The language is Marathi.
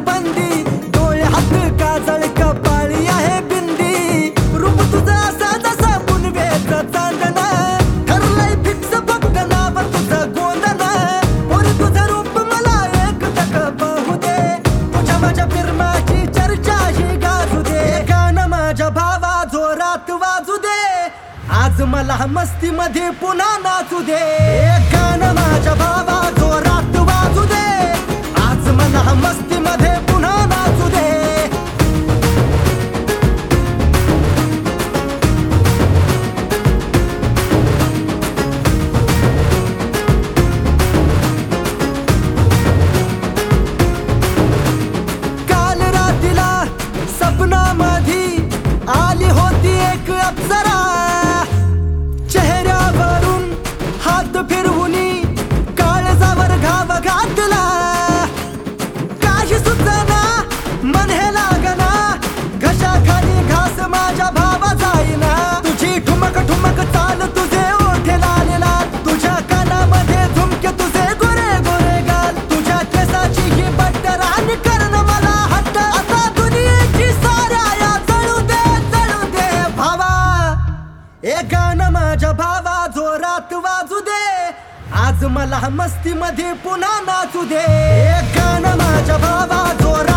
बंदी, डोळे हात काजळ कपाळी आहे बिंदी, रूप तुझं असं जसं पुनवेचं चांदण, ठरलंय फिक्स फक्त नाव तुझं गोंधन, पोरी तुझं रूप मला एकटक पाहू दे, तुझ्या माझ्या फिरमाची चर्चा ही गाजू दे, गाणं माझ्या भावा जोरात वाजू दे, आज मला मस्ती मध्ये पुन्हा नाचू दे, गाणं माझ्या भावा जोरात वाजू दे, आज मला मस्ती मध्ये पुन्हा नाचू दे. काल रात्रीला सपनामध्ये आली होती एक अप्सरा, चेहऱ्यावरून हात फिरवुनी काळजावर घाव घातला, काही सुचना मन हे लागना, घशाखाली घास माझ्या भावा जाईना, तुझी ठुमक ठुमक चाल तुझे ओठे लालेला, तुझ्या कानामध्ये झुमके तुझे गोरे गोरे गाल, तुझ्या केसाची ही बट्टर आणि करण मला हट्ट, आता दुनियेची साऱ्या या जळू दे भावा, ए गाणं माझ्या भावा जोरात वाजू दे, आज मला मस्ती मध्ये पुन्हा नाचू दे, ए गाणं माझ्या भावा जोरात